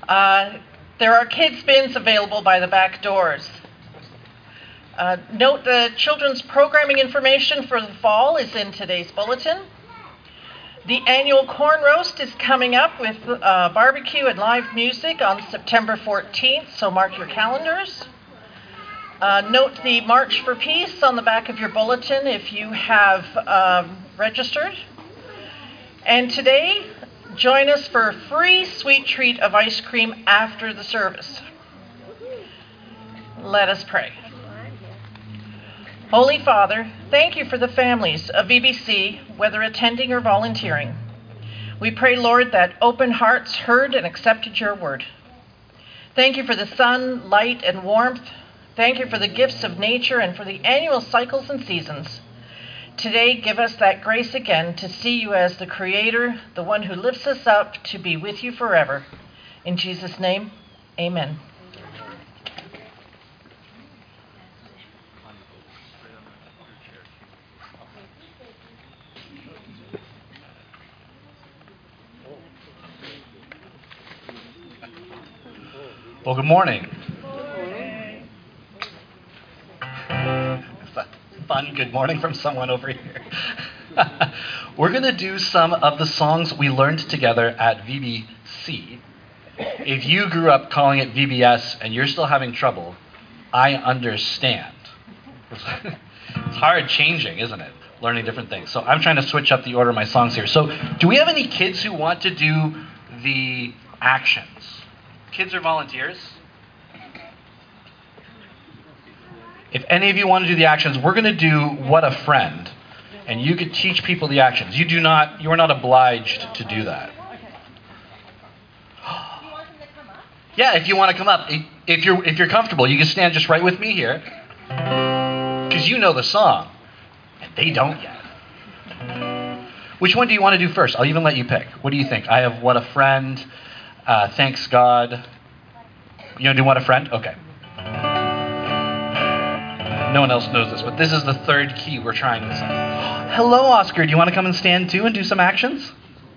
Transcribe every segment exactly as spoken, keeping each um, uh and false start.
Uh, there are kids' bins available by the back doors. Uh, note the children's programming information for the fall is in today's bulletin. The annual corn roast is coming up with uh, barbecue and live music on September fourteenth, so mark your calendars. Uh, note the March for Peace on the back of your bulletin if you have um, registered. And today, join us for a free sweet treat of ice cream after the service. Let us pray. Holy Father, thank you for the families of V B C, whether attending or volunteering. We pray, Lord, that open hearts heard and accepted your word. Thank you for the sun, light, and warmth. Thank you for the gifts of nature and for the annual cycles and seasons. Today, give us that grace again to see you as the Creator, the one who lifts us up to be with you forever. In Jesus' name, amen. Well, good morning. Fun good morning from someone over here. We're going to do some of the songs we learned together at V B C. If you grew up calling it V B S and you're still having trouble, I understand. It's hard changing, isn't it? Learning different things. So I'm trying to switch up the order of my songs here. So do we have any kids who want to do the actions? Kids or volunteers? If any of you want to do the actions, we're going to do What a Friend. And you could teach people the actions. You do not, you are not obliged to do that. Yeah, if you want to come up. If you're, if you're comfortable, you can stand just right with me here. Because you know the song. And they don't yet. Which one do you want to do first? I'll even let you pick. What do you think? I have What a Friend. Uh, thanks God. You want to do What a Friend? Okay. No one else knows this, but this is the third key we're trying this on. Hello, Oscar. Do you want to come and stand too and do some actions?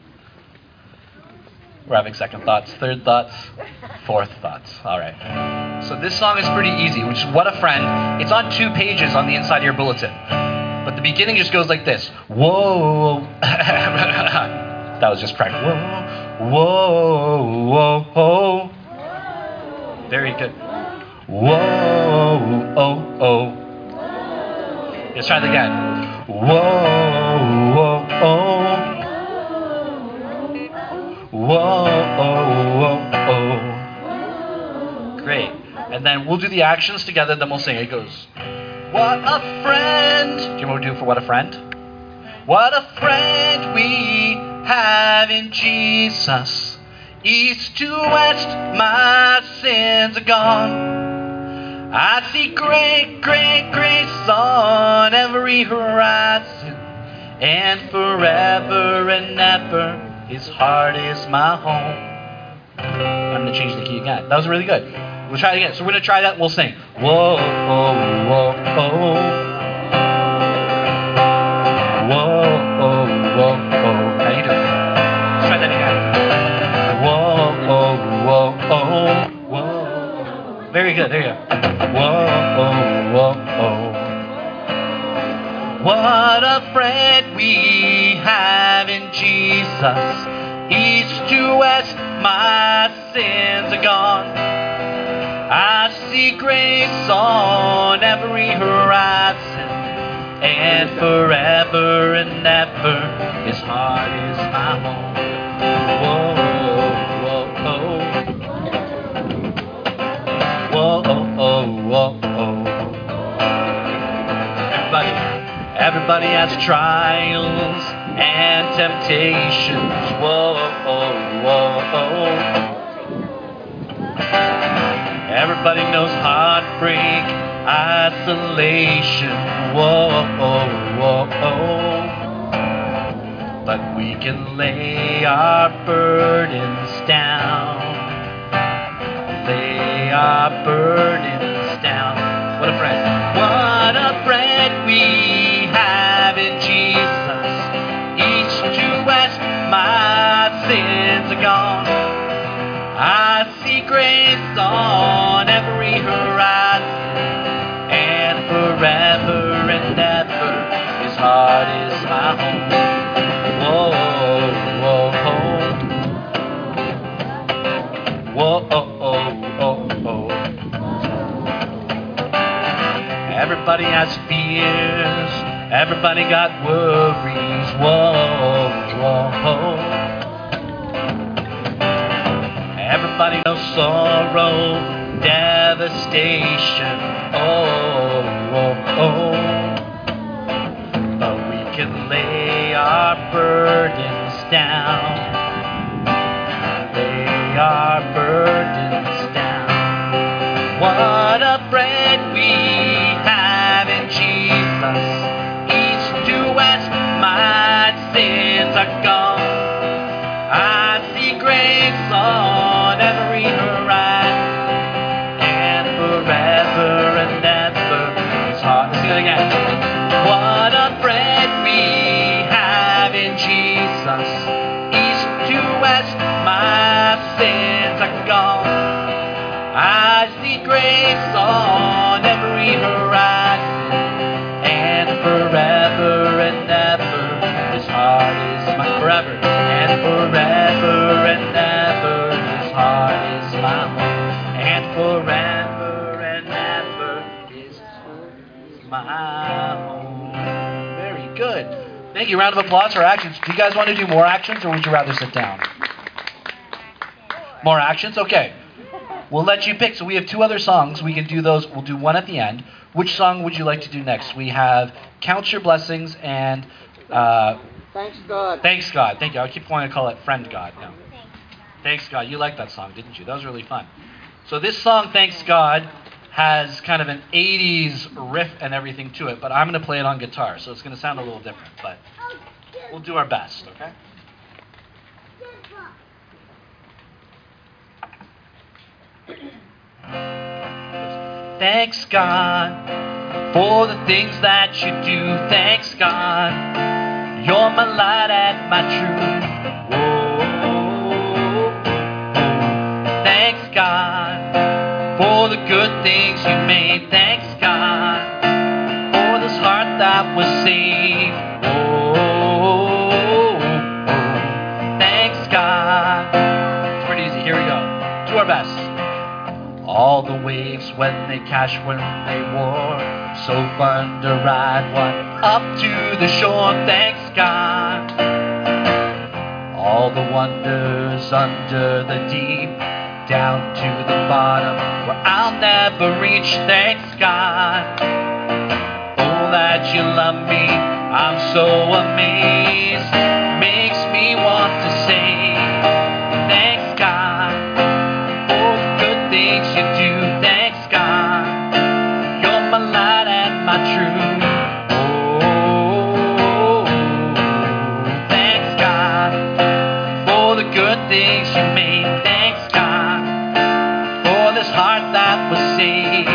We're having second thoughts, third thoughts, fourth thoughts. All right. So this song is pretty easy, which is What a Friend. It's on two pages on the inside of your bulletin. But the beginning just goes like this. Whoa. That was just practice. Whoa. Whoa. Whoa. Whoa. Very good. Whoa. Oh. Oh. Let's try it again. Whoa, whoa, oh. Whoa, oh, oh, oh. Great. And then we'll do the actions together, then we'll sing. It goes, what a friend. Do you remember what we do for What a Friend? What a friend we have in Jesus. East to west, my sins are gone. I see great, great grace on every horizon, and forever and ever, His heart is my home. I'm going to change the key again. That was really good. We'll try it again. So we're going to try that and we'll sing. Whoa, oh, whoa, oh. Whoa, oh, whoa, oh. How you doing? Let's try that again. Whoa, oh, whoa, oh. Whoa. Very good. There you go. Whoa, oh, whoa, oh. What a friend we have in Jesus. East to west, my sins are gone. I see grace on every horizon, and forever and ever, His heart is my home. Whoa, whoa, oh. Whoa, oh, oh, whoa, oh. Everybody, everybody has trials and temptations. Whoa, oh, whoa, oh. Everybody knows heartbreak, isolation. Whoa, oh, whoa, oh. But we can lay our burdens down. Lay our burdens down. What a friend. What a friend we have in Jesus. East to west, my sins are gone. I see see grace on every horizon, and forever and ever, His heart is my home. Whoa, whoa, whoa, whoa, oh, oh, oh. Everybody has fears, everybody got worries. Whoa, whoa. Everybody knows sorrow, devastation. Oh, oh, oh. But we can lay our burdens down. Lay our burdens down. What a friend we have in Jesus. East to west, my sins are gone. I see grace on every horizon, and forever and ever His heart. Let's sing it again. What a friend we have in Jesus. East to west, my sins are gone. I see grace on every horizon, and forever and ever His heart is mine. Forever and forever and ever His heart is my home. And forever and ever His heart is my home. Very good. Thank you. Round of applause for actions. Do you guys want to do more actions, or would you rather sit down? More actions? Okay. We'll let you pick. So we have two other songs. We can do those. We'll do one at the end. Which song would you like to do next? We have Count Your Blessings and uh, Thanks God. Thanks God. Thank you. I keep wanting to call it Friend God now. Thanks God. You liked that song, didn't you? That was really fun. So this song, Thanks God, has kind of an eighties riff and everything to it, but I'm going to play it on guitar, so it's going to sound a little different, but we'll do our best, okay? Thanks God for the things that you do. Thanks God, you're my light and my truth. Whoa. Thanks God for the good things you made. Thanks God for this heart that was saved. Whoa. Thanks God. It's pretty easy. Here we go. Do our best. All the waves when they cash, when they war, so fun to ride one up to the shore. Thanks God. All the wonders under the deep, down to the bottom where I'll never reach. Thanks God. Oh, that you love me, I'm so amazed. Makes me want to say thanks God. Things you do, thanks God. You're my light and my truth. Oh, thanks God for the good things you made. Thanks God for this heart that was saved.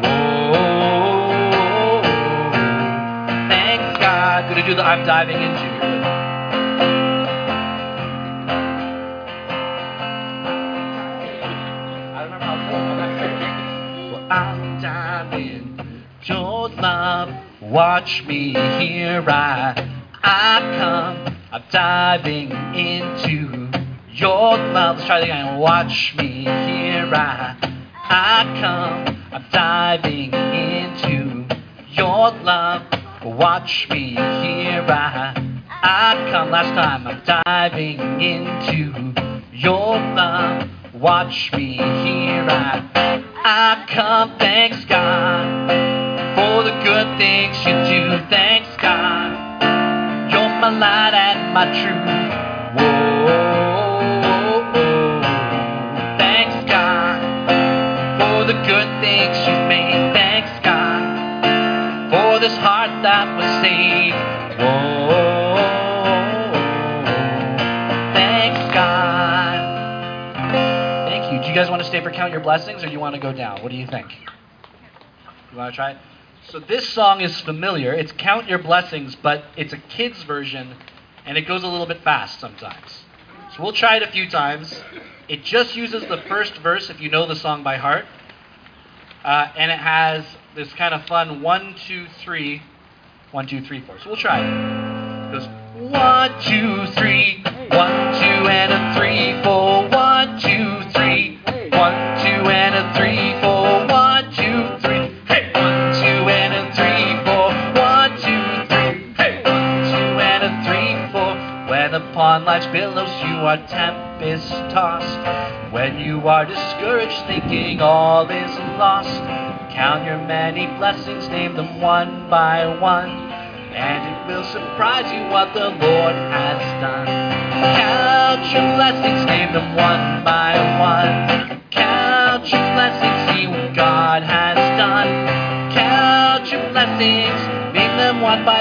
Oh, thanks God. Gonna do the I'm diving into you. I'm diving your love. Watch me, here I, I come. I'm diving into your love. Let's try that again. Watch me, here I, I come. I'm diving into your love. Watch me, here I, I come. Last time. I'm diving into your love. Watch me, here I, I come. Thanks God for the good things you do. Thanks God, you're my light and my truth. Whoa, thanks God for the good things you've made. Thanks God for this heart that was saved. Whoa, thanks God. Thank you. Do you guys want to stay for Count Your Blessings, or do you want to go down? What do you think? You want to try it? So this song is familiar. It's Count Your Blessings, but it's a kid's version, and it goes a little bit fast sometimes. So we'll try it a few times, It just uses the first verse if you know the song by heart. Uh, and it has this kind of fun one, two, three, one, two, three, four. So we'll try it. It goes one, two, three, one, two, and a three, four, one, two, three, one, two, and a three, four, one, two, three, hey, one, two, and a three, four, one, two, three, hey, one, two, and a three, four. When upon life's billows you are tempest tossed, when you are discouraged, thinking all is lost, count your many blessings, name them one by one, and it will surprise you what the Lord has done. Count your blessings, name them one by one. Count your blessings, see what God has done. Count your blessings, name them one by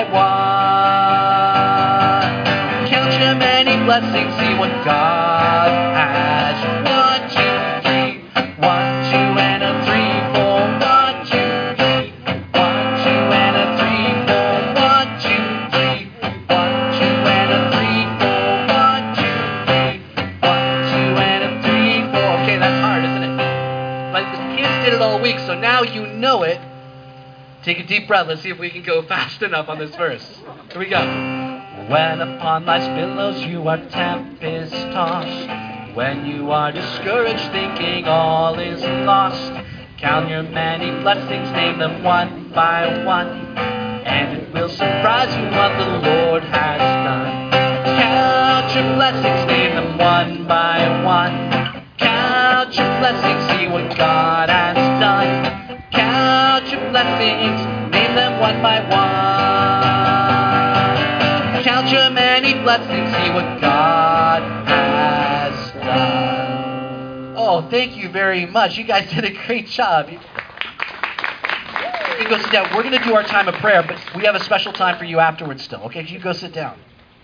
one. Count your many blessings, see what God has. One, two, three, one, two, and a three, four, one, two, three, one, two, and a three, four, one, two, three, one, two, and a three, four, one, two, three, one, two, and a three, four. Okay, that's hard, isn't it? But the kids did it all week, so now you know it. Take a deep breath. Let's see if we can go fast enough on this verse. Here we go. When upon life's billows you are tempest tossed, when you are discouraged, thinking all is lost, count your many blessings, name them one by one, and it will surprise you what the Lord has done. Count your blessings, name them one by one. Count your blessings, see what God has done. Count your blessings, name them one by one. Count your many blessings, see what God has done. Oh, thank you very much. You guys did a great job. You can go sit down. We're going to do our time of prayer, but we have a special time for you afterwards still. Okay, you go sit down.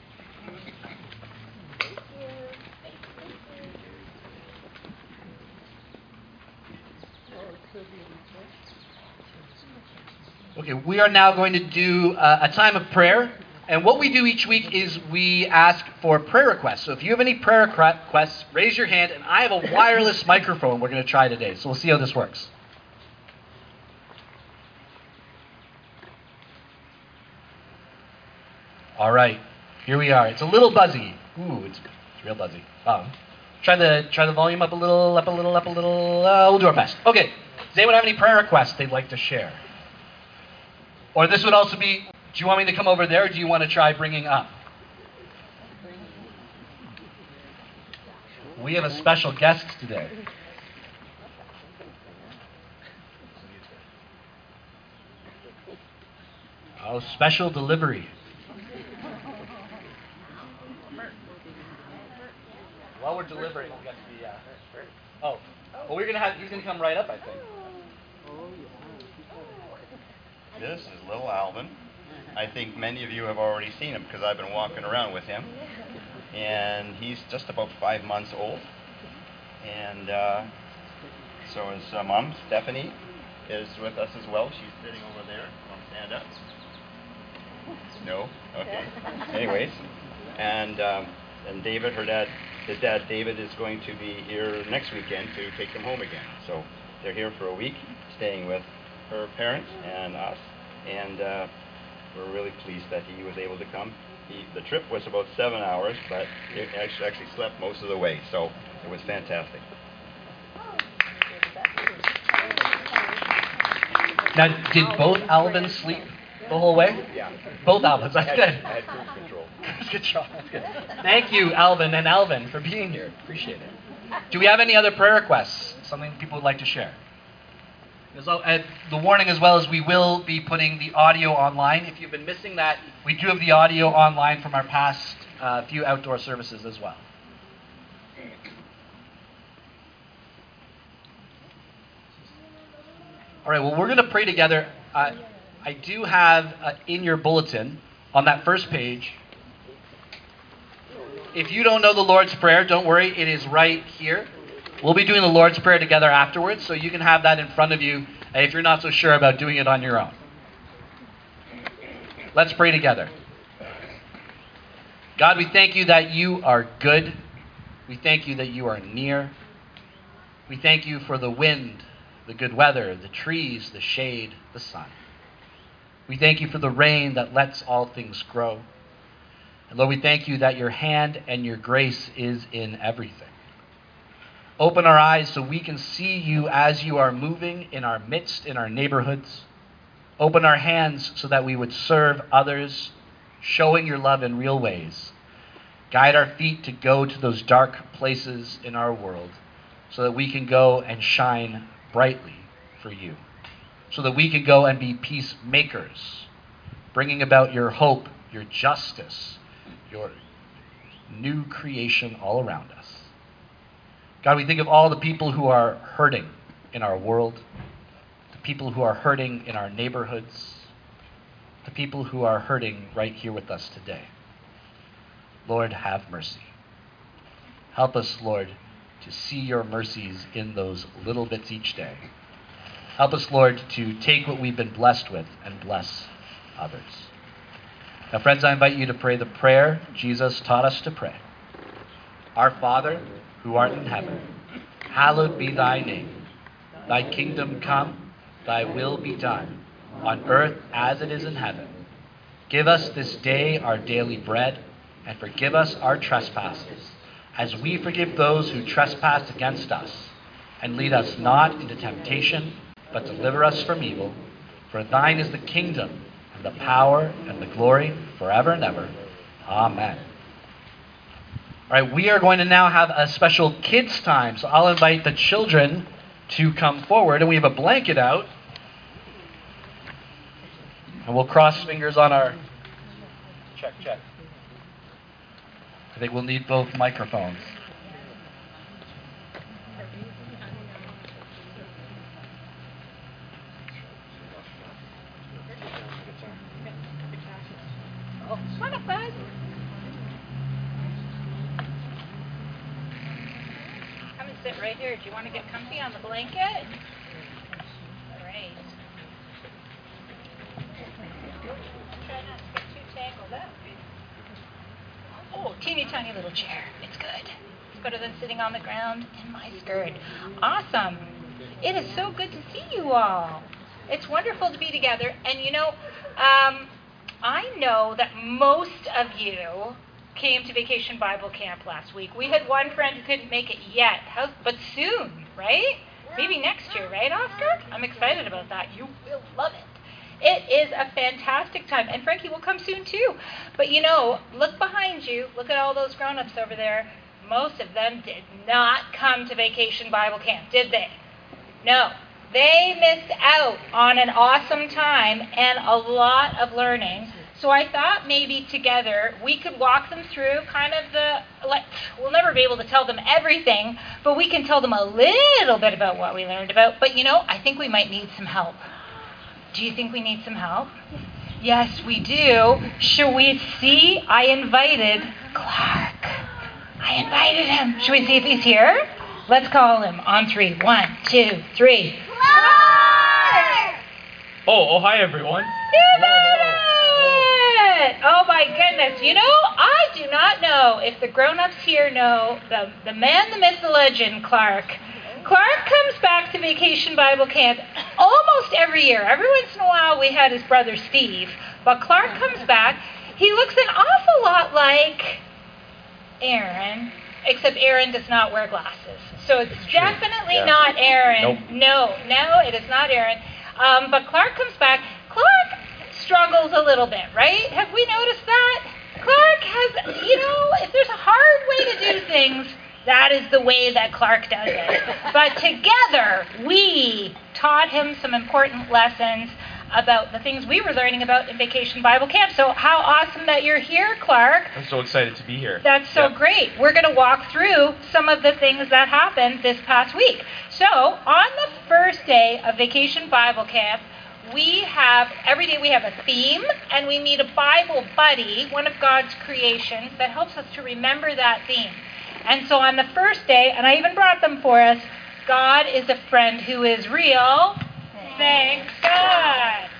Okay, we are now going to do uh, a time of prayer. And what we do each week is we ask for prayer requests. So if you have any prayer requests, raise your hand. And I have a wireless microphone we're going to try today. So we'll see how this works. All right, here we are. It's a little buzzy. Ooh, it's, it's real buzzy. Um, try the try the volume up a little, up a little, up a little. Uh, we'll do our best. Okay, does anyone have any prayer requests they'd like to share? Or this would also be, do you want me to come over there, or do you want to try bringing up? We have a special guest today. Oh, special delivery. While we're delivering, we'll get to the, uh, oh, well, we're going to have, he's going to come right up, I think. This is little Alvin. I think many of you have already seen him because I've been walking around with him. And he's just about five months old. And uh, so his uh, mom, Stephanie, is with us as well. She's sitting over there. Want to stand up? No? Okay. Anyways, and um, and David, her dad, his dad David is going to be here next weekend to take them home again. So they're here for a week, staying with her parents and us, and uh, we're really pleased that he was able to come. He, the trip was about seven hours, but he actually, actually slept most of the way, so it was fantastic. Now, did both Alvin sleep the whole way? Yeah. Both Alvins, that's I had, good. I had cruise control. Cruise control, that's good. Thank you, Alvin and Alvin, for being here. Appreciate it. Do we have any other prayer requests? Something people would like to share? As well, uh, the warning as well is we will be putting the audio online. If you've been missing that, we do have the audio online from our past uh, few outdoor services as well. All right, well, we're going to pray together. Uh, I do have uh, in your bulletin, on that first page, if you don't know the Lord's Prayer, don't worry, it is right here. We'll be doing the Lord's Prayer together afterwards, so you can have that in front of you if you're not so sure about doing it on your own. Let's pray together. God, we thank you that you are good. We thank you that you are near. We thank you for the wind, the good weather, the trees, the shade, the sun. We thank you for the rain that lets all things grow. And Lord, we thank you that your hand and your grace is in everything. Open our eyes so we can see you as you are moving in our midst, in our neighborhoods. Open our hands so that we would serve others, showing your love in real ways. Guide our feet to go to those dark places in our world so that we can go and shine brightly for you. So that we can go and be peacemakers, bringing about your hope, your justice, your new creation all around us. God, we think of all the people who are hurting in our world, the people who are hurting in our neighborhoods, the people who are hurting right here with us today. Lord, have mercy. Help us, Lord, to see your mercies in those little bits each day. Help us, Lord, to take what we've been blessed with and bless others. Now, friends, I invite you to pray the prayer Jesus taught us to pray. Our Father, who art in heaven, hallowed be thy name. Thy kingdom come, thy will be done, on earth as it is in heaven. Give us this day our daily bread, and forgive us our trespasses, as we forgive those who trespass against us. And lead us not into temptation, but deliver us from evil. For thine is the kingdom, and the power, and the glory, forever and ever. Amen. All right, we are going to now have a special kids' time. So I'll invite the children to come forward, and we have a blanket out. And we'll cross fingers on our... Check, check. I think we'll need both microphones. Oh, come on up, bud. Come and sit right here. Do you want to get comfy on the blanket? All right. Try not to get too tangled up. Oh, teeny tiny little chair. It's good. It's better than sitting on the ground in my skirt. Awesome. It is so good to see you all. It's wonderful to be together. And you know, um, I know that most of you came to Vacation Bible Camp last week. We had one friend who couldn't make it yet, How, but soon, right? Maybe next year, right, Oscar? I'm excited about that. You will love it. It is a fantastic time. And Frankie will come soon, too. But, you know, look behind you. Look at all those grown-ups over there. Most of them did not come to Vacation Bible Camp, did they? No. They missed out on an awesome time and a lot of learning. So I thought maybe together we could walk them through kind of the, like, we'll never be able to tell them everything, but we can tell them a little bit about what we learned about. But, you know, I think we might need some help. Do you think we need some help? Yes, we do. Shall we see? I invited Clark. I invited him. Should we see if he's here? Let's call him on three. One, two, three. Clark! Oh, oh, hi, everyone. You did it! Oh, my goodness. You know, I do not know if the grown-ups here know the, the man, the myth, the legend, Clark. Clark comes back to Vacation Bible Camp almost every year. Every once in a while we had his brother Steve, but Clark comes back. He looks an awful lot like Aaron, except Aaron does not wear glasses. So it's definitely Yeah. not Aaron. Nope. No, no, it is not Aaron. Um, but Clark comes back. Clark struggles a little bit, right? Have we noticed that? Clark has, you know, if there's a hard way to do things, that is the way that Clark does it. But together, we taught him some important lessons about the things we were learning about in Vacation Bible Camp. So how awesome that you're here, Clark. I'm so excited to be here. That's so Yep. great. We're going to walk through some of the things that happened this past week. So on the first day of Vacation Bible Camp, we have, every day we have a theme, and we meet a Bible buddy, one of God's creations, that helps us to remember that theme. And so on the first day, and I even brought them for us, God is a friend who is real. Thanks God.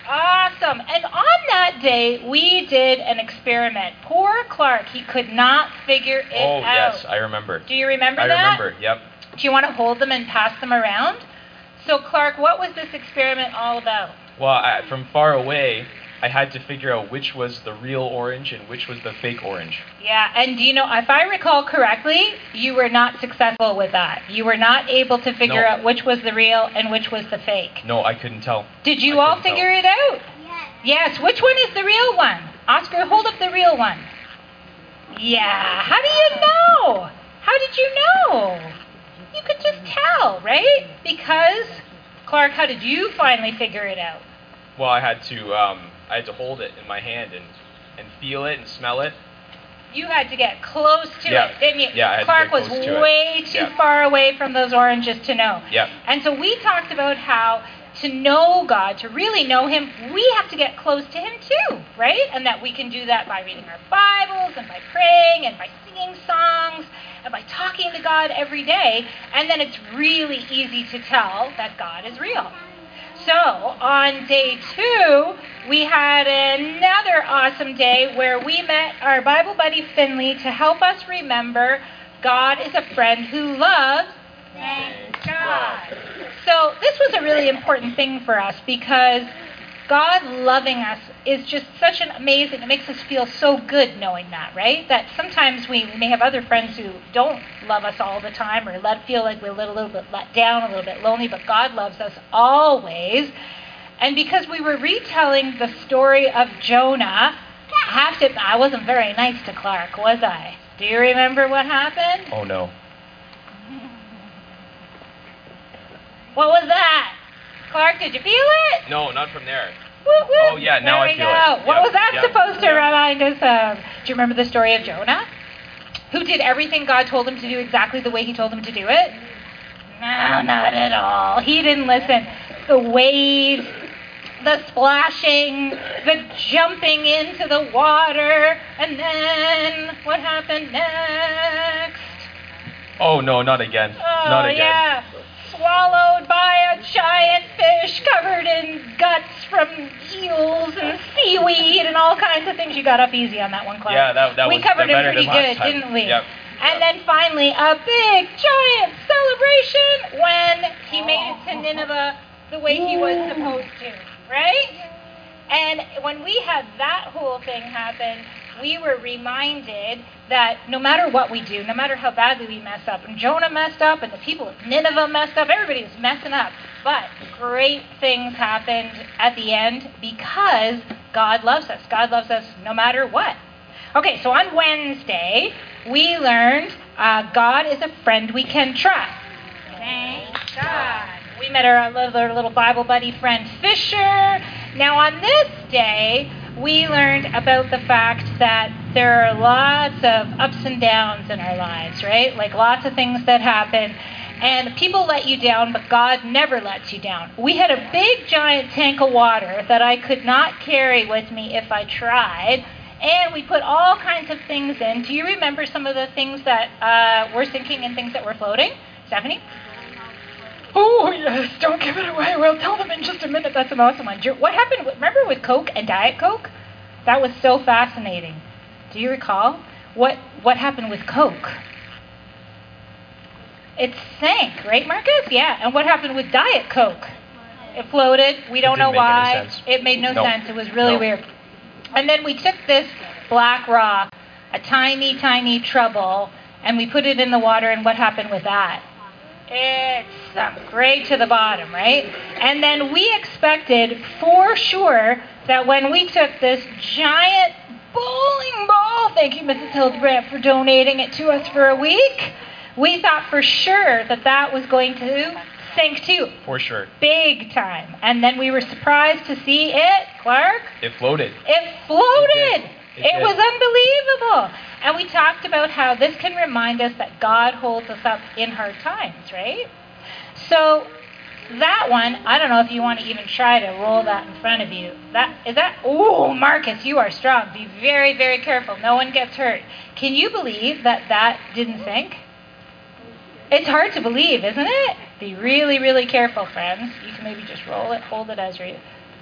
Awesome. And on that day, we did an experiment. Poor Clark, he could not figure it Oh, out. yes, I remember. Do you remember I that? remember, yep. Do you want to hold them and pass them around? So, Clark, what was this experiment all about? Well, I, from far away, I had to figure out which was the real orange and which was the fake orange. Yeah, and do you know, if I recall correctly, you were not successful with that. You were not able to figure No. out which was the real and which was the fake. No, I couldn't tell. Did you I all couldn't figure tell. it out? Yes. Yes, which one is the real one? Oscar, hold up the real one. Yeah, how do you know? How did you know? You could just tell, right? Because, Clark, how did you finally figure it out? Well, I had to um, I had to hold it in my hand and, and feel it and smell it. You had to get close to Yeah. it, didn't you? Yeah, I had to Clark get was close to it. way too Yeah. far away from those oranges to know. Yeah. And so we talked about how to know God, to really know Him, we have to get close to Him too, right? And that we can do that by reading our Bibles and by praying and by singing songs and by talking to God every day. And then it's really easy to tell that God is real. So on day two, we had another awesome day where we met our Bible buddy Finley to help us remember God is a friend who loves Thank God. So this was a really important thing for us because God loving us is just such an amazing, it makes us feel so good knowing that, right? That sometimes we may have other friends who don't love us all the time or let feel like we're a little, little bit let down, a little bit lonely, but God loves us always. And because we were retelling the story of Jonah, I have to, I wasn't very nice to Clark, was I? Do you remember what happened? Oh, no. What was that? Clark, did you feel it? No, not from there. Woo, woo. Oh, yeah, now there I we feel go. it. What Yep, was that yep, supposed to yep. remind us of? Do you remember the story of Jonah? Who did everything God told him to do exactly the way He told him to do it? No, not at all. He didn't listen. The waves, the splashing, the jumping into the water, and then what happened next? Oh, no, not again. Oh, not again. yeah. Swallowed by a giant fish covered in guts from eels and seaweed and all kinds of things. You got up easy on that one, Clark. Yeah, that, that we was covered better him pretty than last good, time. didn't we? Yep. And then finally, a big, giant celebration when he made it to Nineveh the way he was supposed to, right? And when we had that whole thing happen, we were reminded that no matter what we do, no matter how badly we mess up, and Jonah messed up, and the people of Nineveh messed up, everybody was messing up. But great things happened at the end because God loves us. God loves us no matter what. Okay, so on Wednesday, we learned uh, God is a friend we can trust. Thank God. We met our little, little Bible buddy friend Fisher. Now on this day, we learned about the fact that there are lots of ups and downs in our lives, right? Like lots of things that happen. And people let you down, but God never lets you down. We had a big, giant tank of water that I could not carry with me if I tried. And we put all kinds of things in. Do you remember some of the things that uh, were sinking and things that were floating? Stephanie? Oh, yes. Don't give it away. We'll tell them in just a minute. That's an awesome one. What happened? Remember with Coke and Diet Coke? That was so fascinating. Do you recall? What what happened with Coke? It sank, right, Marcus? Yeah. And what happened with Diet Coke? It floated. We don't know didn't make any why. sense. It made no, No. sense. It was really No. weird. And then we took this black rock, a tiny, tiny trouble, and we put it in the water, and what happened with that? It sunk right to the bottom, right? And then we expected for sure that when we took this giant bowling ball, thank you, Missus Hildebrandt, for donating it to us for a week, we thought for sure that that was going to sink too. For sure. Big time. And then we were surprised to see it, Clark. It floated. It floated. It did. It, It did. was unbelievable. And we talked about how this can remind us that God holds us up in hard times, right? So that one, I don't know if you want to even try to roll that in front of you. That is that. Oh, Marcus, you are strong. Be very, very careful. No one gets hurt. Can you believe that that didn't sink? It's hard to believe, isn't it? Be really, really careful, friends. You can maybe just roll it, hold it as you. Oh,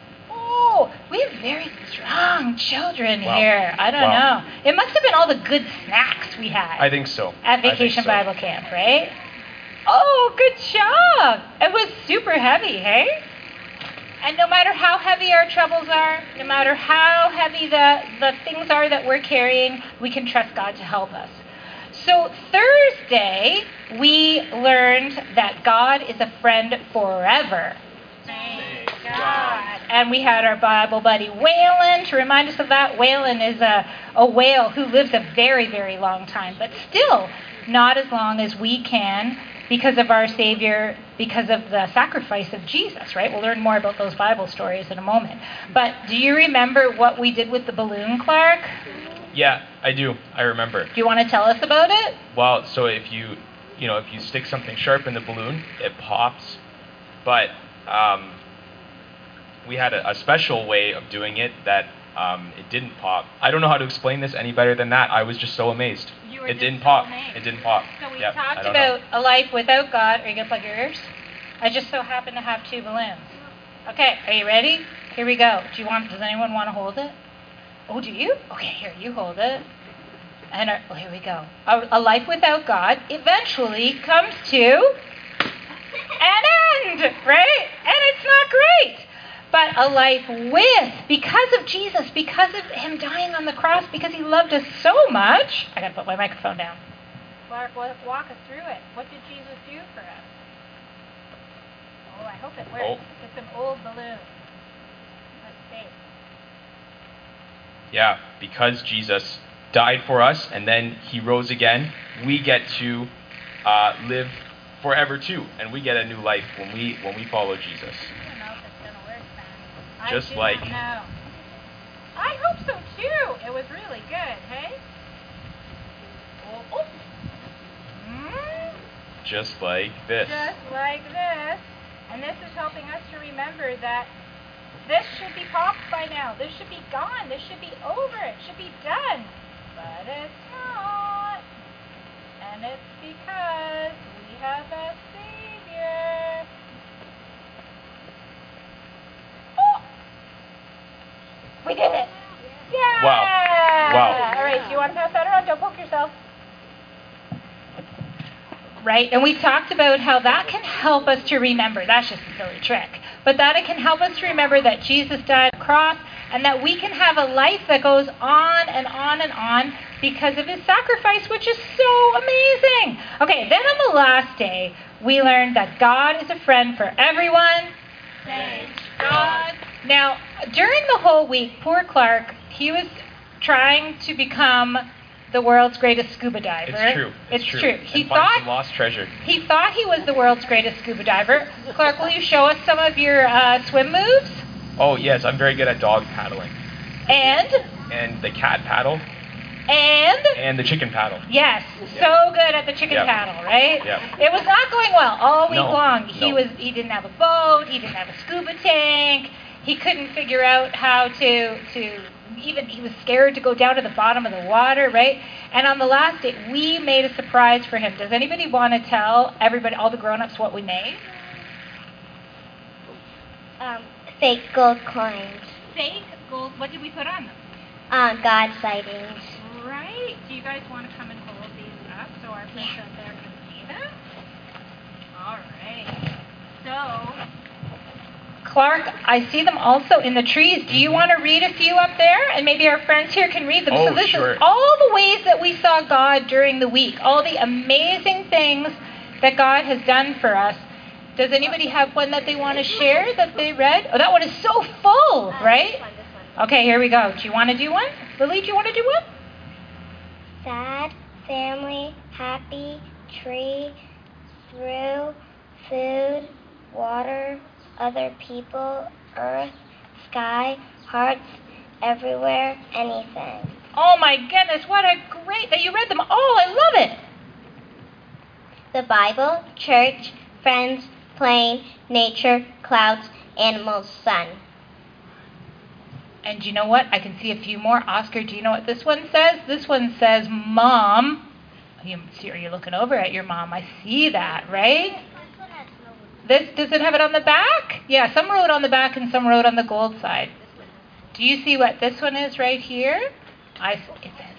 Oh, we have very strong children Wow. here. I don't Wow. know. It must have been all the good snacks we had I think so. at I think Vacation so. Bible Camp, right? Oh, good job. It was super heavy, hey? And no matter how heavy our troubles are, no matter how heavy the, the things are that we're carrying, we can trust God to help us. So Thursday, we learned that God is a friend forever. Thank God. And we had our Bible buddy Waylon to remind us of that. Waylon is a, a whale who lives a very, very long time, but still not as long as we can because of our Savior, because of the sacrifice of Jesus, right? We'll learn more about those Bible stories in a moment. But do you remember what we did with the balloon, Clark? Yeah, I do. I remember. Do you want to tell us about it? Well, so if you, you know, if you stick something sharp in the balloon, it pops. But um, we had a, a special way of doing it that um, it didn't pop. I don't know how to explain this any better than that. I was just so amazed. You were it just didn't so pop. amazed. It didn't pop. So we Yep, I talked don't about know. a life without God. Are you going to plug your ears? I just so happen to have two balloons. Okay, are you ready? Here we go. Do you want? Does anyone want to hold it? Oh, do you? Okay, here, you hold it. And our, oh, here we go. A, a life without God eventually comes to an end, right? And it's not great. But a life with, because of Jesus, because of him dying on the cross, because he loved us so much. I gotta put my microphone down. Clark, walk us through it. What did Jesus do for us? Oh, I hope it works. Oh. It's an old balloon. Let's see. Yeah, because Jesus died for us and then he rose again, we get to uh, live forever too, and we get a new life when we when we follow Jesus. I don't know if it's gonna work then. Just I do like- not know. I hope so too. It was really good, hey? Oh, oh. Mm, Just like this. just like this. And this is helping us to remember that this should be popped by now. This should be gone. This should be over. It should be done. But it's not. And it's because we have a Savior. Oh! We did it! Yeah! Wow. Wow. All right, do you want to pass that around? Don't poke yourself. Right? And we talked about how that can help us to remember. That's just a silly trick. But that it can help us to remember that Jesus died on the cross and that we can have a life that goes on and on and on because of his sacrifice, which is so amazing. Okay, then on the last day, we learned that God is a friend for everyone. Thank God. Now, during the whole week, poor Clark, he was trying to become the world's greatest scuba diver. It's true. It's, It's true. true. And He find thought some lost treasure. he thought he was the world's greatest scuba diver. Clark, will you show us some of your uh, swim moves? Oh yes, I'm very good at dog paddling And and the cat paddle and and the chicken paddle. yes, so good at the chicken Yep. paddle, right? Yep. It was not going well all week No, long. He no. was he didn't have a boat. He didn't have a scuba tank. He couldn't figure out how to to even he was scared to go down to the bottom of the water, right? And on the last day, we made a surprise for him. Does anybody want to tell everybody, all the grown-ups, what we made? Um, fake gold coins. Fake gold. What did we put on them? Um, God sightings. Right. Do you guys want to come and hold these up so our friends out there can see them? All right. So, Clark, I see them also in the trees. Do you want to read a few up there? And maybe our friends here can read them. Oh, so this sure. is all the ways that we saw God during the week, all the amazing things that God has done for us. Does anybody have one that they want to share that they read? Oh, that one is so full, right? This one, this one. Okay, here we go. Do you want to do one? Lily, do you want to do one? Sad, family, happy, tree, through, food, water, other people, earth, sky, hearts, everywhere, anything. Oh my goodness, what a great that you read them all. I love it. The Bible, church, friends, plane, nature, clouds, animals, sun. And you know what? I can see a few more. Oscar, do you know what this one says? This one says, Mom. You, see, are you looking over at your mom? I see that, right? This does it have it on the back? Yeah, some wrote on the back and some wrote on the gold side. Do you see what this one is right here? I, it says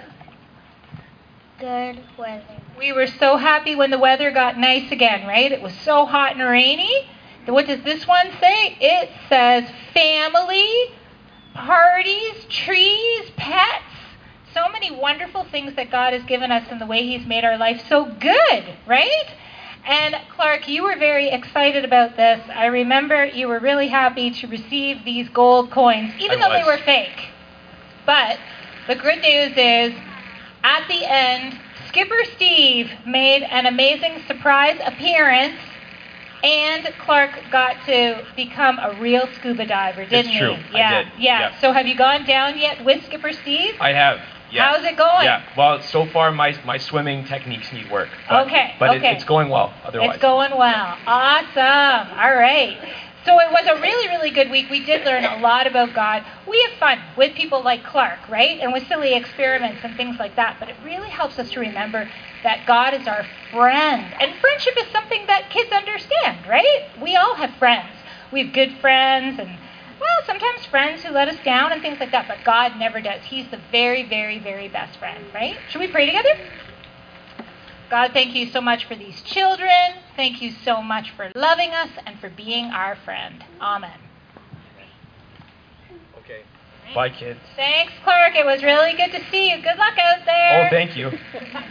good. Good weather. We were so happy when the weather got nice again, right? It was so hot and rainy. What does this one say? It says family, parties, trees, pets. So many wonderful things that God has given us in the way He's made our life so good, right? And Clark, you were very excited about this. I remember you were really happy to receive these gold coins, even I though was. they were fake. But the good news is, at the end, Skipper Steve made an amazing surprise appearance, and Clark got to become a real scuba diver, didn't It's true. he? I Yeah, did. yeah. Yeah. So have you gone down yet with Skipper Steve? I have. Yeah. How's it going? Yeah. Well, so far my my swimming techniques need work. But, Okay, But okay. It, it's going well. Otherwise. It's going well. Awesome. All right. So it was a really, really good week. We did learn a lot about God. We have fun with people like Clark, right? And with silly experiments and things like that. But it really helps us to remember that God is our friend. And friendship is something that kids understand, right? We all have friends. We have good friends and, well, sometimes friends who let us down and things like that. But God never does. He's the very, very, very best friend, right? Should we pray together? God, thank you so much for these children. Thank you so much for loving us and for being our friend. Amen. Okay. Bye, kids. Thanks, Clark. It was really good to see you. Good luck out there. Oh, thank you.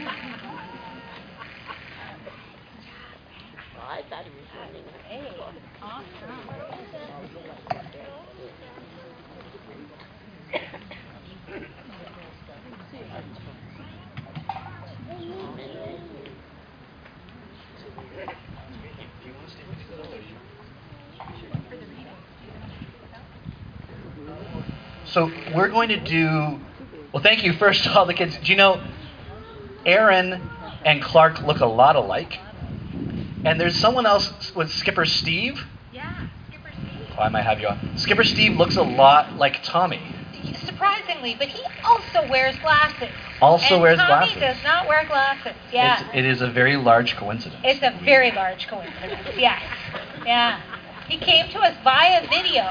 So we're going to do, well, thank you first to all the kids. Do you know, Aaron and Clark look a lot alike? And there's someone else with Skipper Steve. Yeah, Skipper Steve. Oh, I might have you on. Skipper Steve looks a lot like Tommy. Surprisingly, but he also wears glasses. Also and wears Tommy glasses. does not wear glasses. Yeah. It's, it is a very large coincidence. It's a very large coincidence. Yes. Yeah. He came to us via video.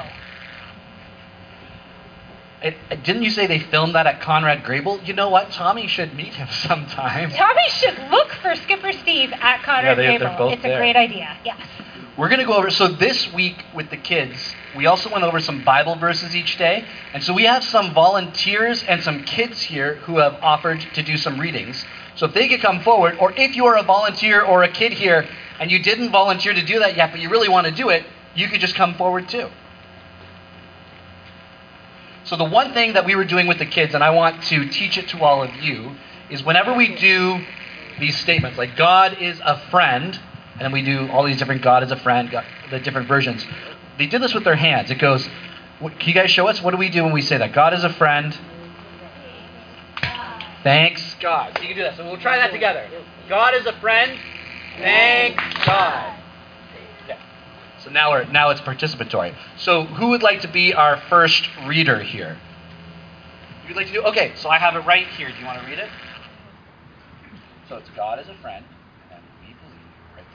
It, didn't you say they filmed that at Conrad Grable? You know what? Tommy should meet him sometime. Tommy should look for Skipper Steve at Conrad Yeah, they- Grable. they're both It's a there. great idea. Yes. We're going to go over, so this week with the kids, we also went over some Bible verses each day. And so we have some volunteers and some kids here who have offered to do some readings. So if they could come forward, or if you are a volunteer or a kid here and you didn't volunteer to do that yet, but you really want to do it, you could just come forward too. So the one thing that we were doing with the kids, and I want to teach it to all of you, is whenever we do these statements, like God is a friend, and then we do all these different God is a friend, God, the different versions. They did this with their hands. It goes, what, can you guys show us? What do we do when we say that? God is a friend. Thanks God. So you can do that. So we'll try that together. God is a friend. Thanks God. Yeah. So now we're now it's participatory. So who would like to be our first reader here? You'd like to do? Okay. So I have it right here. Do you want to read it? So it's God is a friend, and we believe right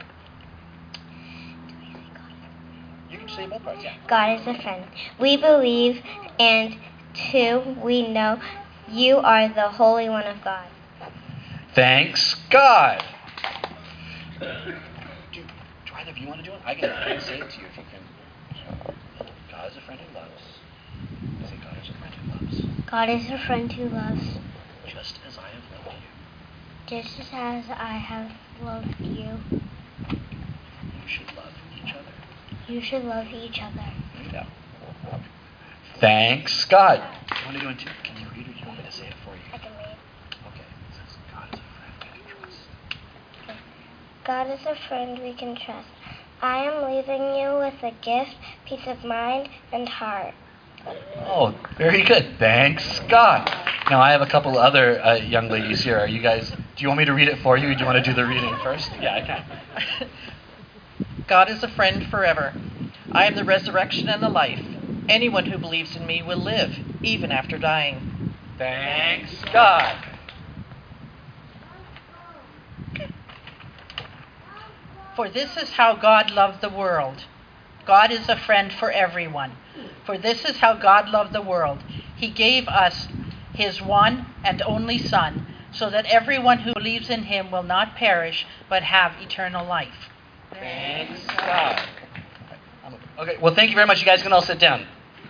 there. You can say both parts. Yeah. God is a friend. We believe, and two, we know you are the Holy One of God. Thanks God. Do, do either of you want to do it? I can, I can say it to you if you can. God is a friend who loves. Say God is a friend who loves. God is a friend who loves, Just as I have loved you. just as I have loved you. You should love each other. You should love each other. Yeah. Thanks God. Do you want to do it too? Can you read or do you want me to say it for you? I can read. Okay. It says God is a friend we can trust. God is a friend we can trust. I am leaving you with a gift, peace of mind, and heart. Oh, very good. Thanks God. Now I have a couple other uh, young ladies here. Are you guys, do you want me to read it for you or do you want to do the reading first? Yeah, I can. God is a friend forever. I am the resurrection and the life. Anyone who believes in me will live, even after dying. Thanks God. For this is how God loved the world. God is a friend for everyone. For this is how God loved the world. He gave us his one and only Son, so that everyone who believes in him will not perish, but have eternal life. Thanks God. Okay, well, thank you very much. You guys can all sit down.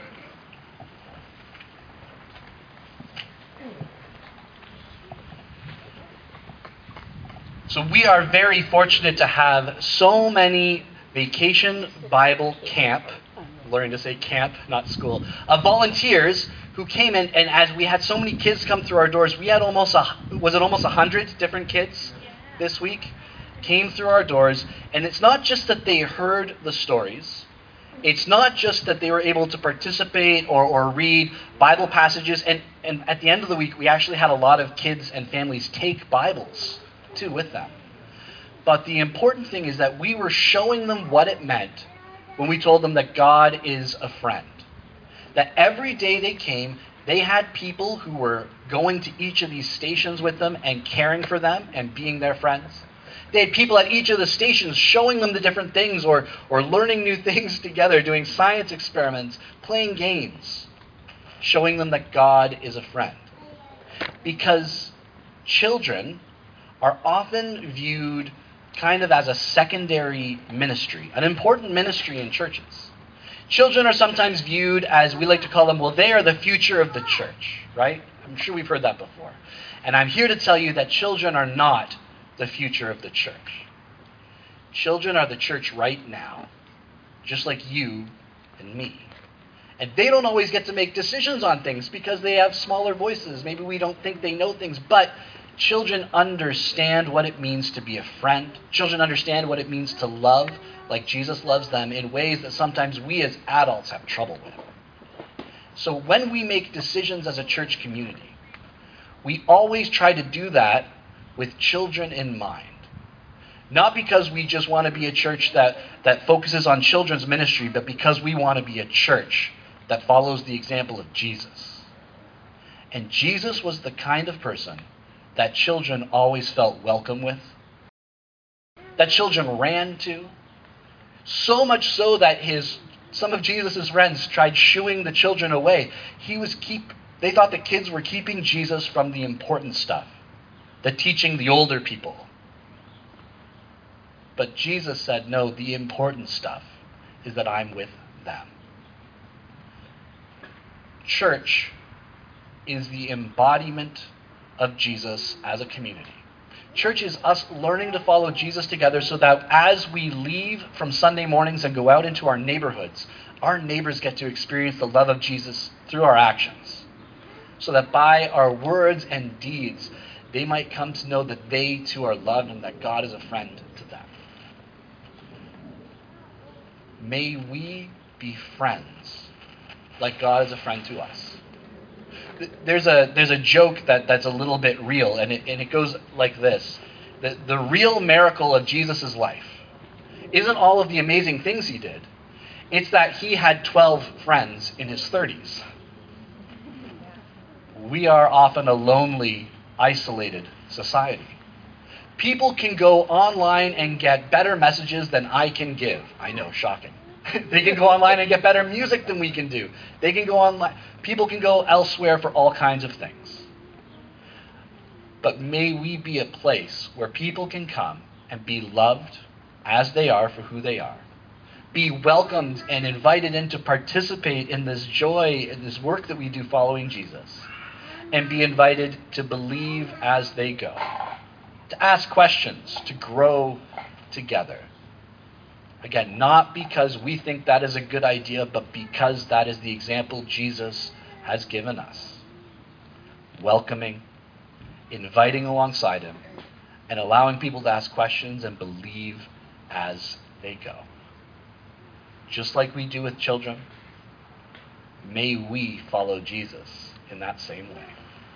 So we are very fortunate to have so many Vacation Bible Camp, I'm learning to say camp, not school, of volunteers who came in, and as we had so many kids come through our doors, we had almost, a, was it almost one hundred different kids this week came through our doors, and it's not just that they heard the stories, it's not just that they were able to participate or, or read Bible passages, and, and at the end of the week, we actually had a lot of kids and families take Bibles, too, with them. But the important thing is that we were showing them what it meant when we told them that God is a friend. That every day they came, they had people who were going to each of these stations with them and caring for them and being their friends. They had people at each of the stations showing them the different things or, or learning new things together, doing science experiments, playing games, showing them that God is a friend. Because children are often viewed kind of as a secondary ministry, an important ministry in churches. Children are sometimes viewed as, we like to call them, well, they are the future of the church, right? I'm sure we've heard that before. And I'm here to tell you that children are not the future of the church. Children are the church right now, just like you and me. And they don't always get to make decisions on things because they have smaller voices. Maybe we don't think they know things, but children understand what it means to be a friend. Children understand what it means to love like Jesus loves them in ways that sometimes we as adults have trouble with. So when we make decisions as a church community, we always try to do that with children in mind. Not because we just want to be a church that, that focuses on children's ministry, but because we want to be a church that follows the example of Jesus. And Jesus was the kind of person that children always felt welcome with, that children ran to, so much so that his some of Jesus' friends tried shooing the children away. He was keep they thought the kids were keeping Jesus from the important stuff, the teaching the older people. But Jesus said, no, the important stuff is that I'm with them. Church is the embodiment of Jesus as a community. Church is us learning to follow Jesus together so that as we leave from Sunday mornings and go out into our neighborhoods, our neighbors get to experience the love of Jesus through our actions. So that by our words and deeds, they might come to know that they too are loved and that God is a friend to them. May we be friends like God is a friend to us. There's a there's a joke that, that's a little bit real, and it, and it goes like this. The, the real miracle of Jesus' life isn't all of the amazing things he did. It's that he had twelve friends in his thirties. We are often a lonely, isolated society. People can go online and get better messages than I can give. I know, shocking. They can go online and get better music than we can do. They can go online. People can go elsewhere for all kinds of things. But may we be a place where people can come and be loved as they are for who they are. Be welcomed and invited in to participate in this joy, in this work that we do following Jesus. And be invited to believe as they go. To ask questions, to grow together. Again, not because we think that is a good idea, but because that is the example Jesus has given us. Welcoming, inviting alongside him, and allowing people to ask questions and believe as they go. Just like we do with children, may we follow Jesus in that same way.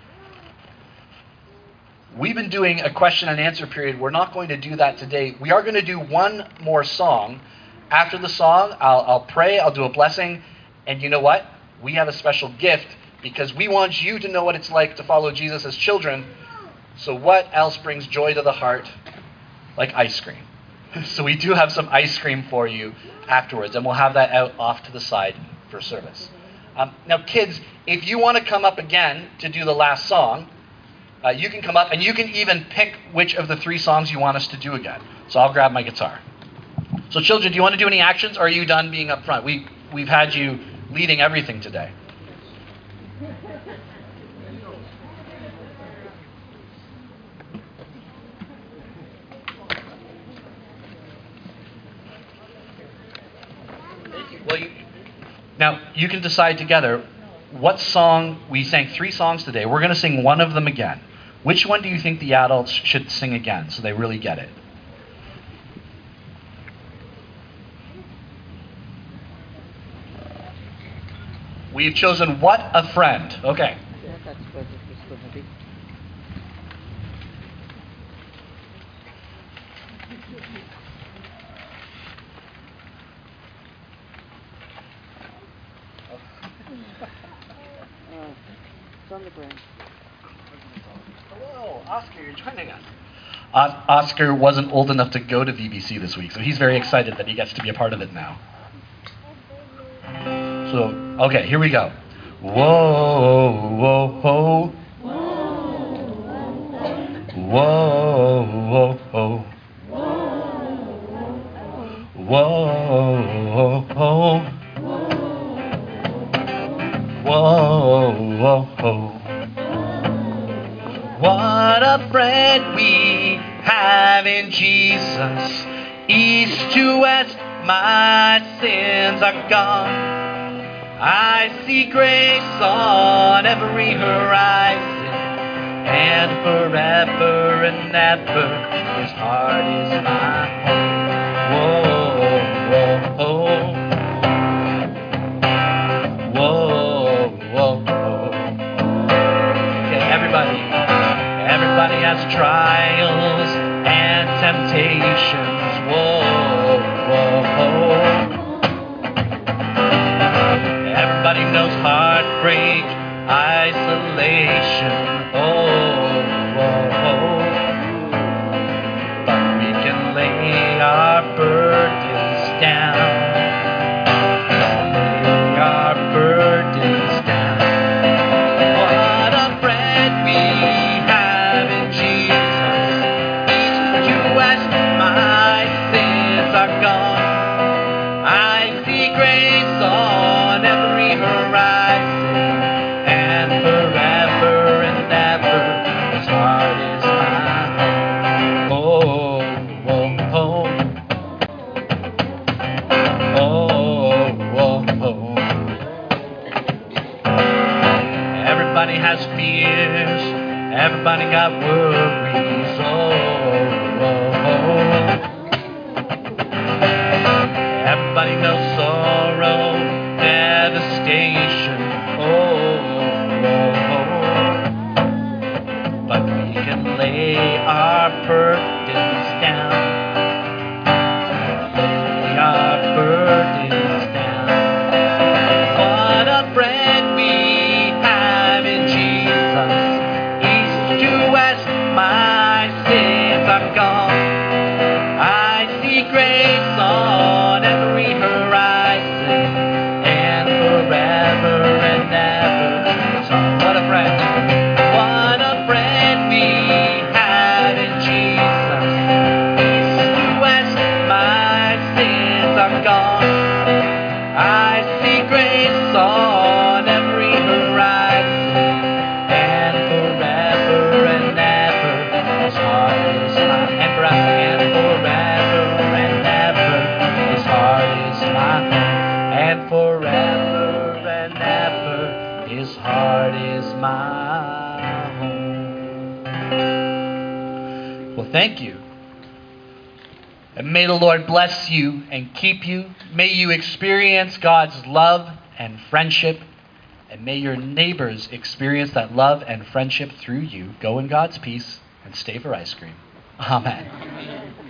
We've been doing a question and answer period. We're not going to do that today. We are going to do one more song. After the song, I'll, I'll pray, I'll do a blessing, and you know what? We have a special gift because we want you to know what it's like to follow Jesus as children. So what else brings joy to the heart like ice cream? So we do have some ice cream for you afterwards, and we'll have that out off to the side for service. Um, now, kids, if you want to come up again to do the last song, uh, you can come up and you can even pick which of the three songs you want us to do again. So I'll grab my guitar. So children, do you want to do any actions, or are you done being up front? We, we've had you leading everything today. Well, you, now, you can decide together what song. We sang three songs today. We're going to sing one of them again. Which one do you think the adults should sing again so they really get it? We've chosen What a Friend. Okay. Hello, Oscar, you're joining us. Uh, Oscar wasn't old enough to go to V B C this week, so he's very excited that he gets to be a part of it now. So, okay, here we go. Whoa, whoa, whoa. Whoa, whoa, whoa. Whoa, whoa, whoa. Whoa, whoa, whoa. What a friend we have in Jesus. East to west, my sins are gone. I see grace on every horizon, and forever and ever His heart is my home. Whoa, whoa, whoa. Whoa, whoa, whoa. Okay, everybody. Everybody has trials and temptations. Whoa, whoa, whoa. Everybody knows heartbreak, isolation. Oh, whoa, whoa. But we can lay our burdens down. Lay our burdens down. What a friend we have in Jesus. East to west, my sins are gone. I see grace on every horizon, and forever and ever His heart is my home. Oh, oh, oh. Oh, oh, oh. Everybody has fears, everybody got worries. Oh, oh, oh. Everybody knows sorrow, devastation. Oh, oh, oh. But we can lay our burdens down. Lay our burdens down. What a friend we have in Jesus. East to west, my sins are gone. I see grace on every horizon, and forever and ever. So, what a friend. What a friend we have in Jesus. East to west, my sins are gone. I see grace on every horizon, and forever and ever His heart is mine. And forever and forever and ever His heart is mine. And forever and ever His heart is my home. Well, thank you. And may the Lord bless you and keep you. May you experience God's love and friendship. And may your neighbors experience that love and friendship through you. Go in God's peace and stay for ice cream. Amen.